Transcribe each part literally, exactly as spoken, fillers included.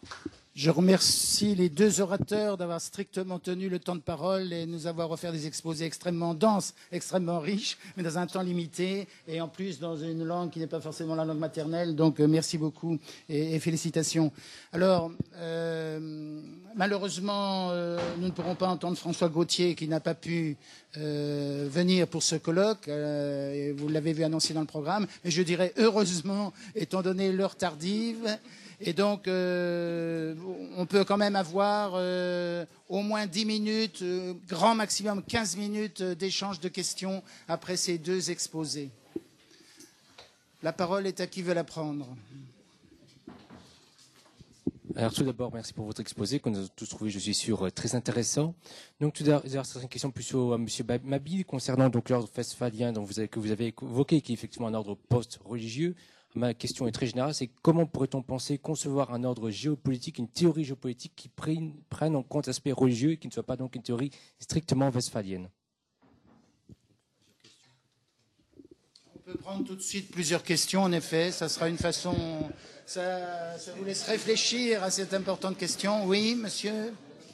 Je remercie les deux orateurs d'avoir strictement tenu le temps de parole et de nous avoir offert des exposés extrêmement denses, extrêmement riches, mais dans un temps limité et en plus dans une langue qui n'est pas forcément la langue maternelle. Donc euh, merci beaucoup et, et félicitations. Alors, euh, malheureusement, euh, nous ne pourrons pas entendre François Gauthier qui n'a pas pu euh, venir pour ce colloque. Euh, et vous l'avez vu annoncé dans le programme. Mais je dirais heureusement, étant donné l'heure tardive. Et donc, euh, on peut quand même avoir euh, au moins dix minutes, euh, grand maximum quinze minutes d'échange de questions après ces deux exposés. La parole est à qui veut la prendre. Alors tout d'abord, merci pour votre exposé que nous avons tous trouvé, je suis sûr, très intéressant. Donc tout d'abord, c'est une question plus à M. Mabille concernant donc l'ordre westphalien dont vous avez, que vous avez évoqué, qui est effectivement un ordre post-religieux. Ma question est très générale, c'est comment pourrait-on penser concevoir un ordre géopolitique, une théorie géopolitique qui prenne, prenne en compte l'aspect religieux et qui ne soit pas donc une théorie strictement westphalienne? On peut prendre tout de suite plusieurs questions, en effet. Ça sera une façon... Ça, ça vous laisse réfléchir à cette importante question. Oui, monsieur?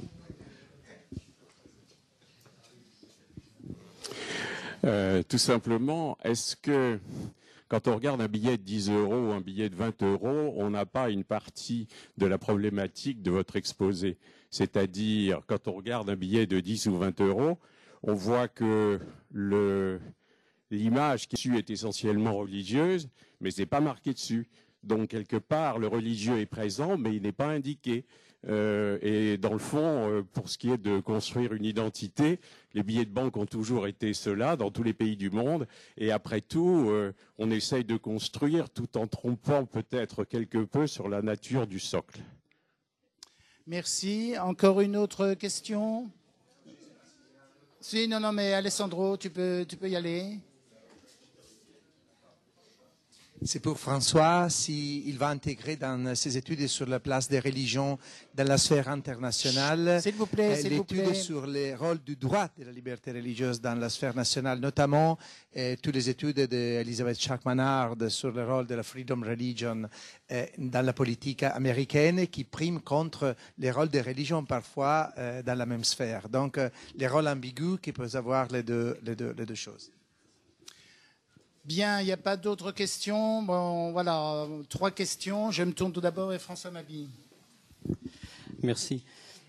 euh, Tout simplement, est-ce que... Quand on regarde un billet de dix euros ou un billet de vingt euros, on n'a pas une partie de la problématique de votre exposé. C'est-à-dire, quand on regarde un billet de dix ou vingt euros, on voit que l'image qui est dessus est essentiellement religieuse, mais ce n'est pas marqué dessus. Donc, quelque part, le religieux est présent, mais il n'est pas indiqué. Euh, et dans le fond, euh, pour ce qui est de construire une identité, les billets de banque ont toujours été cela dans tous les pays du monde. Et après tout, euh, on essaye de construire tout en trompant peut-être quelque peu sur la nature du socle. Merci. Encore une autre question? Si, non, non, mais Alessandro, tu peux, tu peux y aller. C'est pour François, s'il va intégrer dans ses études sur la place des religions dans la sphère internationale, s'il vous plaît, s'il vous plaît, l'étude sur les rôles du droit de la liberté religieuse dans la sphère nationale, notamment eh, toutes les études d'Elisabeth Schack-Manard sur le rôle de la freedom religion eh, dans la politique américaine, qui prime contre les rôles des religions parfois eh, dans la même sphère. Donc, eh, les rôles ambigus qui peuvent avoir les deux, les deux, les deux choses. Bien, il n'y a pas d'autres questions. Bon, voilà, trois questions. Je me tourne tout d'abord vers François Mabille. Merci.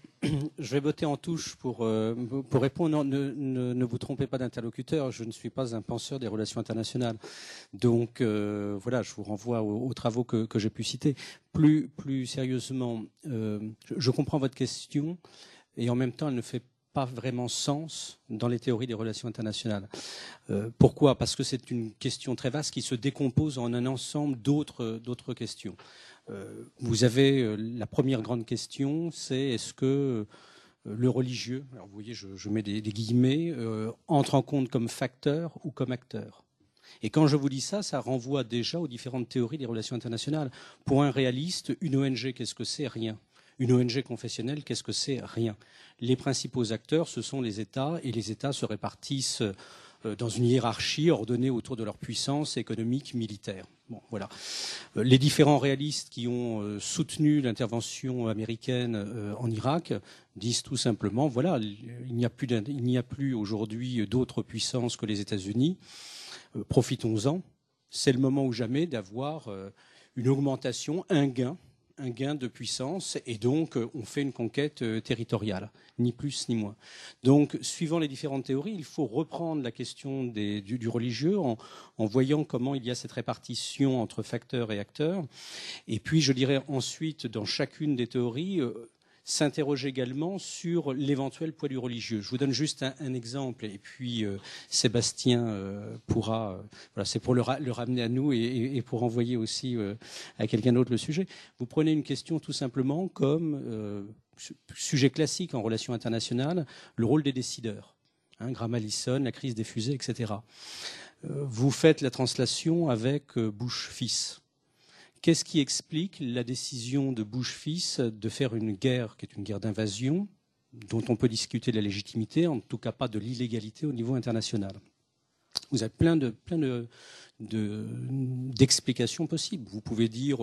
Je vais botter en touche pour, euh, pour répondre. Non, ne, ne, ne vous trompez pas d'interlocuteur. Je ne suis pas un penseur des relations internationales. Donc, euh, voilà, je vous renvoie aux, aux travaux que, que j'ai pu citer. Plus, plus sérieusement, euh, je, je comprends votre question et en même temps, elle ne fait pas vraiment sens dans les théories des relations internationales. Euh, pourquoi? Parce que c'est une question très vaste qui se décompose en un ensemble d'autres d'autres questions. Euh, vous avez euh, la première grande question, c'est est-ce que euh, le religieux, alors vous voyez, je, je mets des, des guillemets, euh, entre en compte comme facteur ou comme acteur? Et quand je vous dis ça, ça renvoie déjà aux différentes théories des relations internationales. Pour un réaliste, une O N G, qu'est-ce que c'est? Rien. Une O N G confessionnelle, qu'est-ce que c'est? Rien. Les principaux acteurs, ce sont les États, et les États se répartissent dans une hiérarchie ordonnée autour de leur puissance économique, militaire. Bon, voilà. Les différents réalistes qui ont soutenu l'intervention américaine en Irak disent tout simplement, voilà, il n'y a plus, il n'y a plus aujourd'hui d'autres puissances que les États-Unis. Profitons-en. C'est le moment ou jamais d'avoir une augmentation, un gain, un gain de puissance, et donc on fait une conquête territoriale, ni plus ni moins. Donc, suivant les différentes théories, il faut reprendre la question des, du, du religieux en, en voyant comment il y a cette répartition entre facteurs et acteurs. Et puis, je dirais ensuite, dans chacune des théories, euh, s'interroger également sur l'éventuel poids du religieux. Je vous donne juste un, un exemple, et puis euh, Sébastien euh, pourra... Euh, voilà, c'est pour le, ra le ramener à nous et, et, et pour envoyer aussi euh, à quelqu'un d'autre le sujet. Vous prenez une question tout simplement comme euh, sujet classique en relations internationales, le rôle des décideurs. Hein, Graham Allison, la crise des fusées, et cetera. Euh, vous faites la translation avec euh, Bush fils. Qu'est-ce qui explique la décision de Bush fils de faire une guerre qui est une guerre d'invasion, dont on peut discuter de la légitimité, en tout cas pas de l'illégalité au niveau international? Vous avez plein de plein de, de, d'explications possibles. Vous pouvez dire euh,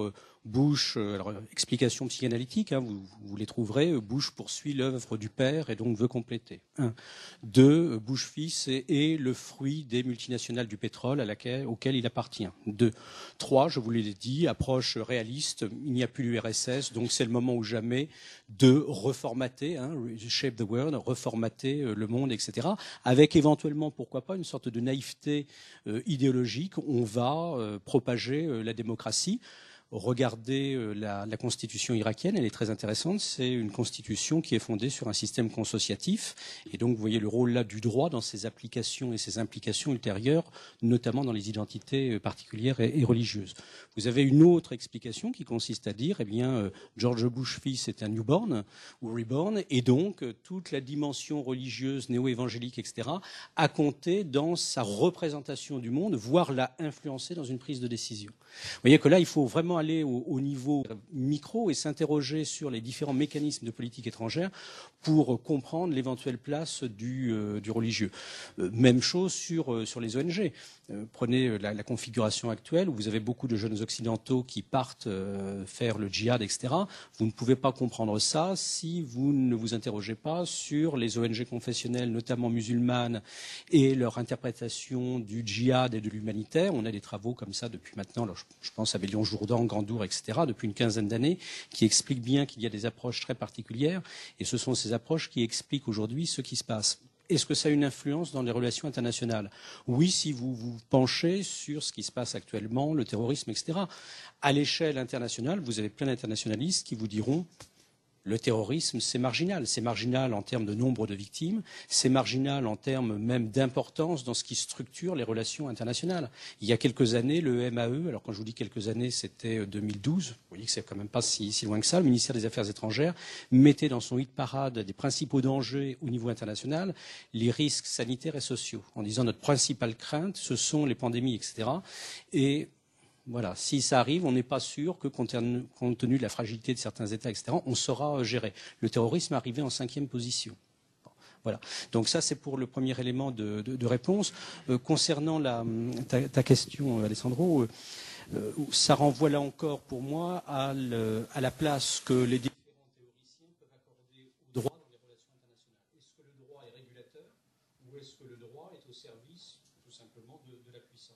Bush, euh, alors explication psychanalytique, hein, vous, vous les trouverez. Bush poursuit l'œuvre du père et donc veut compléter. Un. Deux, Bush fils est, est le fruit des multinationales du pétrole à laquelle, auquel il appartient. Deux. Trois, je vous l'ai dit, approche réaliste. Il n'y a plus l'U R S S, donc c'est le moment ou jamais de reformater, hein, shape the world, reformater le monde, et cetera. Avec éventuellement, pourquoi pas, une sorte de naïveté euh, idéologique. On va euh, propager euh, la démocratie. Regardez la, la constitution irakienne, elle est très intéressante. C'est une constitution qui est fondée sur un système consociatif. Et donc, vous voyez le rôle là du droit dans ses applications et ses implications ultérieures, notamment dans les identités particulières et, et religieuses. Vous avez une autre explication qui consiste à dire, eh bien, George Bush fils est un newborn ou reborn, et donc toute la dimension religieuse, néo-évangélique, et cetera, a compté dans sa représentation du monde, voire l'a influencé dans une prise de décision. Vous voyez que là, il faut vraiment aller au, au niveau micro et s'interroger sur les différents mécanismes de politique étrangère pour comprendre l'éventuelle place du, euh, du religieux. Euh, même chose sur, euh, sur les O N G. Euh, prenez la, la configuration actuelle où vous avez beaucoup de jeunes occidentaux qui partent euh, faire le djihad, et cetera. Vous ne pouvez pas comprendre ça si vous ne vous interrogez pas sur les O N G confessionnelles, notamment musulmanes, et leur interprétation du djihad et de l'humanitaire. On a des travaux comme ça depuis maintenant, alors je, je pense à Bélion Jourdan, Gandour, et cetera, depuis une quinzaine d'années, qui expliquent bien qu'il y a des approches très particulières, et ce sont ces approches qui expliquent aujourd'hui ce qui se passe. Est-ce que ça a une influence dans les relations internationales? Oui, si vous vous penchez sur ce qui se passe actuellement, le terrorisme, et cetera. À l'échelle internationale, vous avez plein d'internationalistes qui vous diront le terrorisme, c'est marginal. C'est marginal en termes de nombre de victimes, c'est marginal en termes même d'importance dans ce qui structure les relations internationales. Il y a quelques années, le M A E, alors quand je vous dis quelques années, c'était deux mille douze, vous voyez que c'est quand même pas si, si loin que ça, le ministère des Affaires étrangères mettait dans son hit parade des principaux dangers au niveau international les risques sanitaires et sociaux, en disant notre principale crainte, ce sont les pandémies, et cetera. Et voilà, si ça arrive, on n'est pas sûr que, compte tenu de la fragilité de certains États, et cetera, on saura gérer. Le terrorisme est arrivé en cinquième position. Bon, voilà. Donc ça, c'est pour le premier élément de, de, de réponse. Euh, concernant la, ta, ta question, Alessandro, euh, ça renvoie là encore, pour moi, à, le, à la place que les différents théoriciens peuvent accorder au droit dans les relations internationales. Est-ce que le droit est régulateur ou est-ce que le droit est au service, tout simplement, de, de la puissance?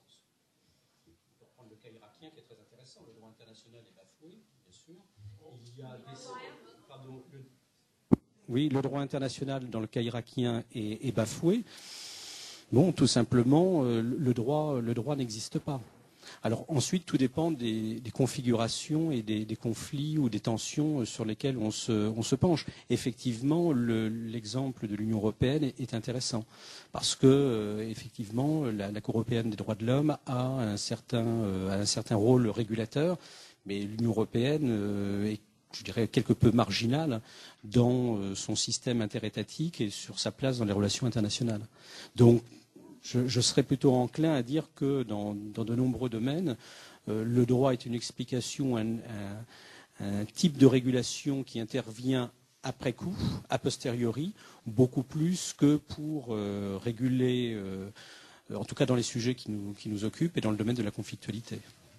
Prendre le cas irakien qui est très intéressant. Le droit international est bafoué, bien sûr. Il y a des... Pardon, le... Oui, le droit international dans le cas irakien est, est bafoué. Bon, tout simplement, euh, le droit, le droit n'existe pas. Alors ensuite, tout dépend des, des configurations et des, des conflits ou des tensions sur lesquels on se, on se penche. Effectivement, le, l'exemple de l'Union européenne est, est intéressant parce que, euh, effectivement, la, la Cour européenne des droits de l'homme a un certain, euh, un certain rôle régulateur, mais l'Union européenne euh, est, je dirais, quelque peu marginale dans euh, son système interétatique et sur sa place dans les relations internationales. Donc, Je, je serais plutôt enclin à dire que dans, dans de nombreux domaines, euh, le droit est une explication, un, un, un type de régulation qui intervient après coup, a posteriori, beaucoup plus que pour euh, réguler, euh, en tout cas dans les sujets qui nous, qui nous occupent et dans le domaine de la conflictualité.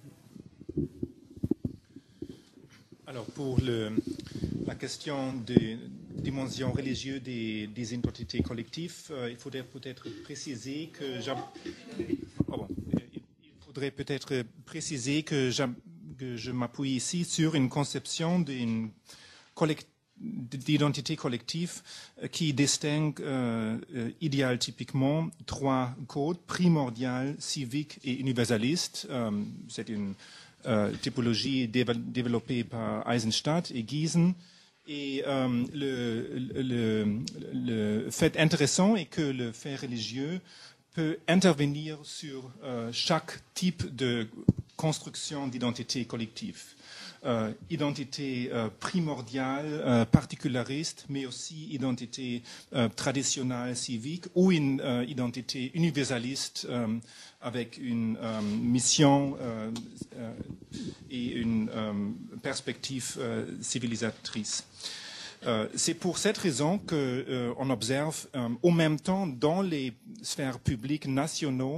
Alors pour le, la question des dimensions religieuses des, des identités collectives, euh, il faudrait peut-être préciser que oh bon, il faudrait peut-être préciser que, que je m'appuie ici sur une conception d'une collect, d'identité collective qui distingue euh, idéal typiquement trois codes primordial, civique et universaliste. Euh, c'est une Euh, typologie développée par Eisenstadt et Giesen. Et euh, le, le, le fait intéressant est que le fait religieux peut intervenir sur euh, chaque type de construction d'identité collective. Euh, identité euh, primordiale, euh, particulariste, mais aussi identité euh, traditionnelle, civique, ou une euh, identité universaliste euh, avec une euh, mission euh, euh, et une euh, perspective euh, civilisatrice. Euh, c'est pour cette raison qu'on euh, observe euh, en même temps dans les sphères publiques nationaux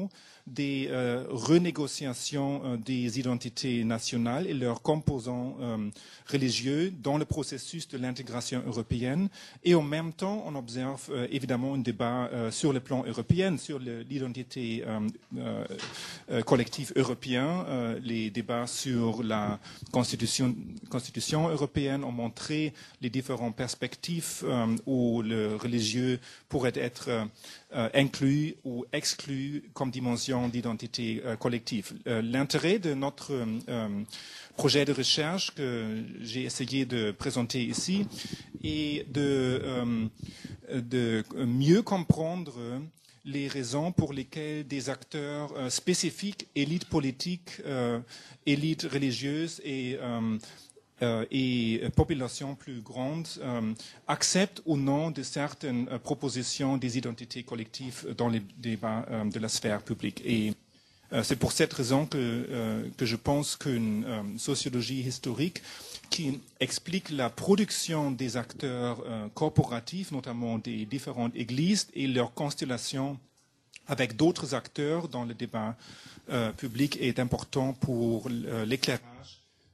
des euh, renégociations euh, des identités nationales et leurs composants euh, religieux dans le processus de l'intégration européenne. Et en même temps, on observe euh, évidemment un débat euh, sur le plan européen, sur l'identité euh, euh, euh, collective européenne. Euh, les débats sur la constitution, constitution européenne ont montré les différentes perspectives euh, où le religieux pourrait être euh, inclus ou exclu comme dimension d'identité euh, collective. Euh, L'intérêt de notre euh, projet de recherche que j'ai essayé de présenter ici est de, euh, de mieux comprendre les raisons pour lesquelles des acteurs euh, spécifiques, élites politiques, euh, élites religieuses et euh, Euh, et populations plus grandes euh, acceptent ou non de certaines euh, propositions des identités collectives dans les débats euh, de la sphère publique. Et euh, c'est pour cette raison que, euh, que je pense qu'une euh, sociologie historique qui explique la production des acteurs euh, corporatifs, notamment des différentes églises et leur constellation avec d'autres acteurs dans le débat euh, public est important pour euh, l'éclairage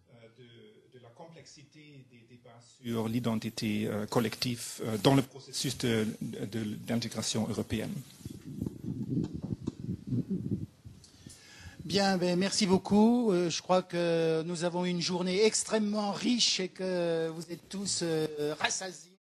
des débats sur l'identité euh, collective euh, dans le processus d'intégration européenne. Bien, ben, merci beaucoup. Euh, je crois que nous avons une journée extrêmement riche et que vous êtes tous euh, rassasiés.